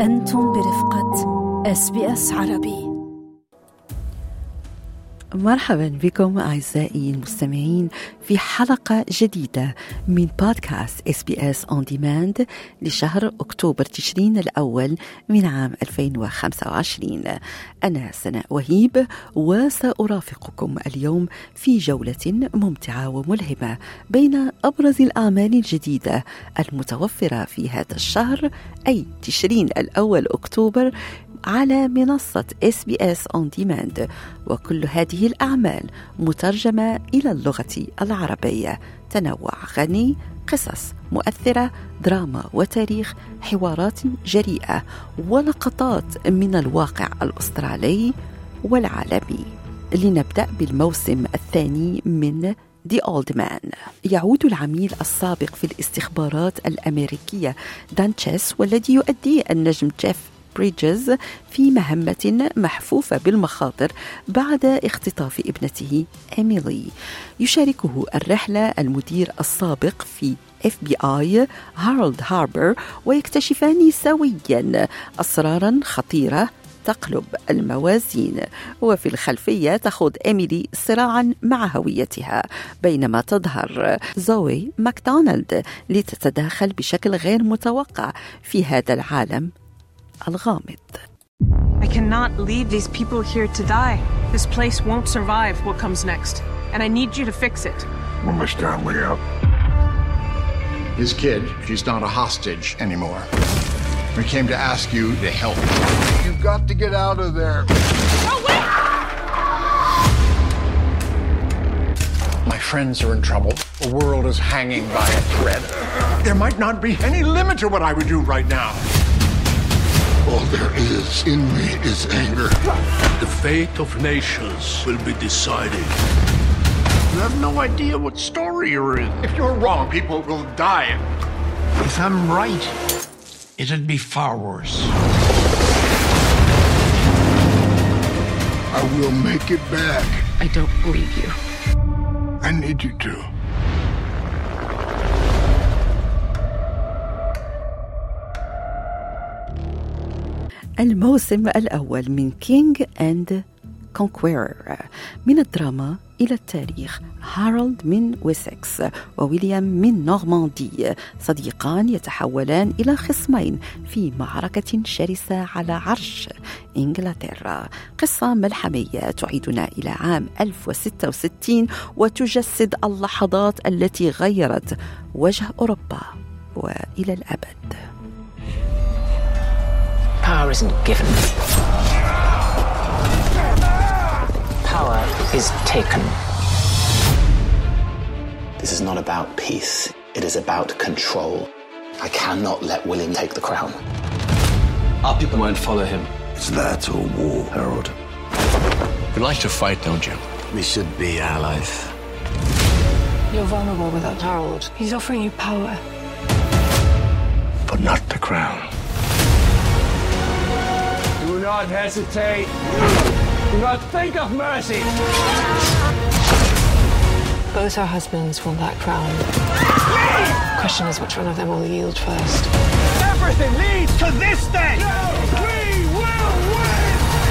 أنتم برفقة SBS عربي. مرحبا بكم أعزائي المستمعين في حلقة جديدة من بودكاست SBS On Demand لشهر أكتوبر تشرين الأول من عام 2025. أنا سناء وهيب وسأرافقكم اليوم في جولة ممتعة وملهمة بين أبرز الأعمال الجديدة المتوفرة في هذا الشهر أي تشرين الأول أكتوبر على منصة SBS On Demand، وكل هذه الأعمال مترجمة إلى اللغة العربية. تنوع غني، قصص مؤثرة، دراما وتاريخ، حوارات جريئة ولقطات من الواقع الأسترالي والعالمي. لنبدأ بالموسم الثاني من The Old Man. يعود العميل السابق في الاستخبارات الأمريكية دان تشيس، والذي يؤدي النجم جيف بريدجز في مهمة محفوفة بالمخاطر بعد اختطاف ابنته إيميلي. يشاركه الرحلة المدير السابق في FBI هارولد هاربر، ويكتشفان سويا أسرارا خطيرة تقلب الموازين. وفي الخلفية تخوض إيميلي صراعا مع هويتها، بينما تظهر زوي ماكدونالد لتتداخل بشكل غير متوقع في هذا العالم الغامض. I cannot leave these people here to die. This place won't survive what comes next, and I need you to fix it. When my family out. His kid, she's not a hostage anymore. We came to ask you to help. You've got to get out of there. Oh, wait! My friends are in trouble. The world is hanging by a thread. There might not be any limit to what I would do right now. All there is in me is anger. The fate of nations will be decided. You have no idea what story you're in. If you're wrong, people will die. If I'm right, it'd be far worse. I will make it back. I don't believe you. I need you to. الموسم الأول من كينج أند كونكويرر. من الدراما إلى التاريخ. هارولد من ويسكس وويليام من نورماندي، صديقان يتحولان إلى خصمين في معركة شرسة على عرش إنجلترا. قصة ملحمية تعيدنا إلى عام 1066 وتجسد اللحظات التي غيرت وجه أوروبا وإلى الأبد. Power isn't given. Power is taken. This is not about peace. It is about control. I cannot let William take the crown. Our people won't follow him. Is that a war, Harold? You like to fight, don't you? We should be allies. You're vulnerable without Harold. He's offering you power. But not the crown. Do not hesitate. Do not think of mercy. Both our husbands want that crown. The question is which one of them will yield first. Everything leads to this day. We will win.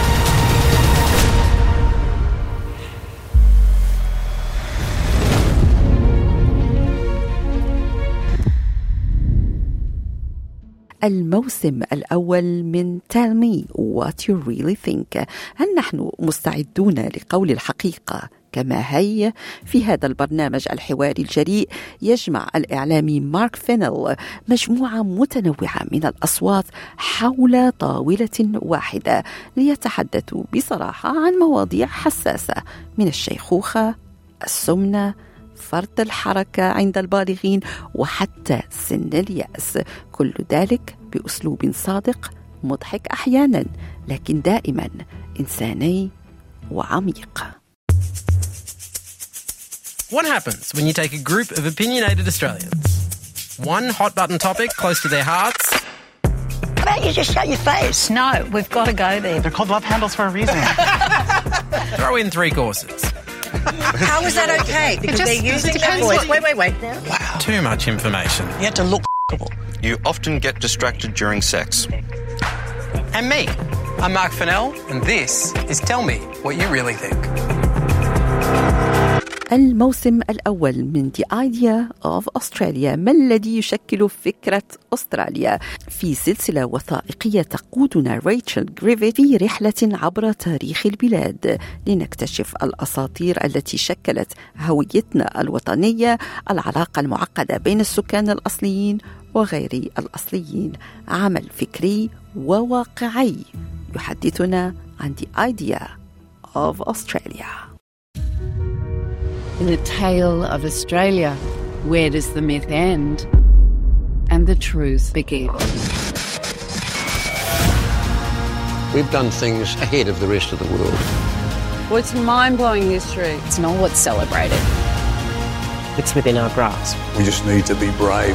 الموسم الأول من Tell Me What You Really Think. هل نحن مستعدون لقول الحقيقة كما هي؟ في هذا البرنامج الحواري الجريء يجمع الإعلامي مارك فينل مجموعة متنوعة من الأصوات حول طاولة واحدة ليتحدثوا بصراحة عن مواضيع حساسة، من الشيخوخة، السمنة، فرط الحركة عند البالغين، وحتى سن اليأس. كل ذلك بأسلوب صادق مضحك أحيانا، لكن دائما إنساني وعميق. What happens when you take a group of opinionated Australians? One hot button topic close to their hearts. How about you just shut your face? No, we've got to go there. They're called love handles for a reason. Throw in 3 courses. How is that okay? Because they're using their voice. Wait. Wow. Too much information. You have to look. You often get distracted during sex. And me, I'm Mark Fennell, and this is Tell Me What You Really Think. الموسم الأول من The Idea of Australia، ما الذي يشكل فكرة أستراليا؟ في سلسلة وثائقية تقودنا ريتشل غريفيث في رحلة عبر تاريخ البلاد لنكتشف الأساطير التي شكلت هويتنا الوطنية، العلاقة المعقدة بين السكان الأصليين وغير الأصليين. عمل فكري وواقعي يحدثنا عن The Idea of Australia. In the tale of Australia, where does the myth end and the truth begin? We've done things ahead of the rest of the world. Well, it's mind-blowing history. It's not what's celebrated. It's within our grasp. We just need to be brave.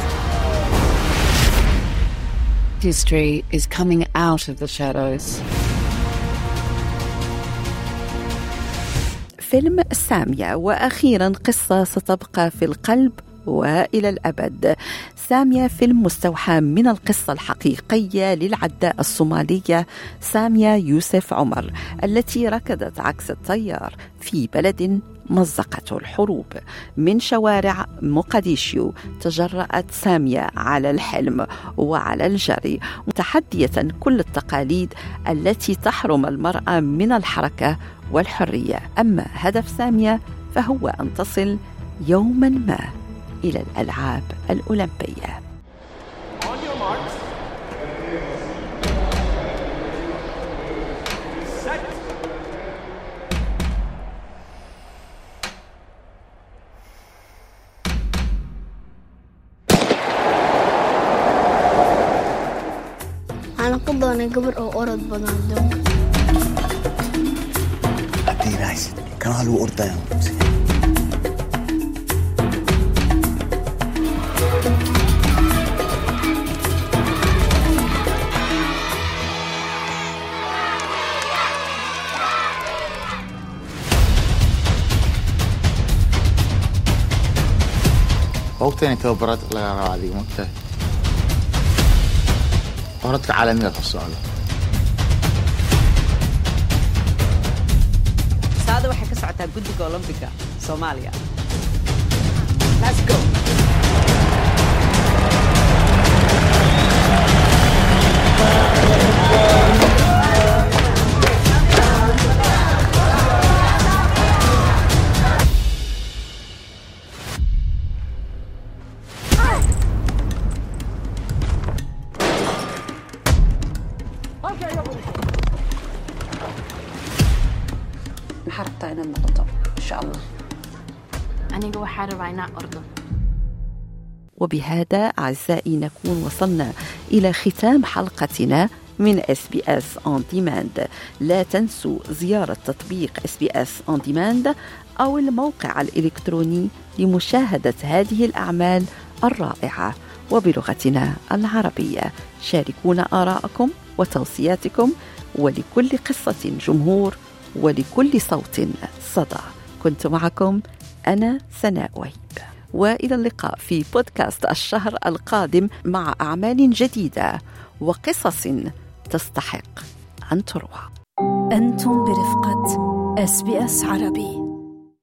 History is coming out of the shadows. فيلم سامية، وأخيرا قصة ستبقى في القلب وإلى الأبد. سامية فيلم مستوحى من القصة الحقيقية للعداء الصومالية سامية يوسف عمر، التي ركضت عكس التيار في بلد مزقته الحروب. من شوارع مقديشيو تجرأت سامية على الحلم وعلى الجري، متحدية كل التقاليد التي تحرم المرأة من الحركة والحرية. أما هدف سامية فهو أن تصل يوما ما إلى الألعاب الأولمبية. أنا قبضني قبر أو أرد بدن أبينايس كان هالو أردان وقتين كبرت لا راضي مكتئب أردت عالمية الصالة. هذا waxay ka socotaa guddiga Olympiga Soomaaliya. Let's go. حرقت أنا النقطة إن شاء الله. أنا جوا حارب عيناء أردن. وبهذا أعزائي نكون وصلنا إلى ختام حلقتنا من SBS On Demand. لا تنسوا زيارة تطبيق SBS On Demand أو الموقع الإلكتروني لمشاهدة هذه الأعمال الرائعة وبلغتنا العربية. شاركونا آراءكم وتوصياتكم، ولكل قصة جمهور ولكل صوت صدى. كنت معكم أنا سناء وهيب، وإلى اللقاء في بودكاست الشهر القادم مع أعمال جديدة وقصص تستحق أن تروى. أنتم برفقة SBS عربي.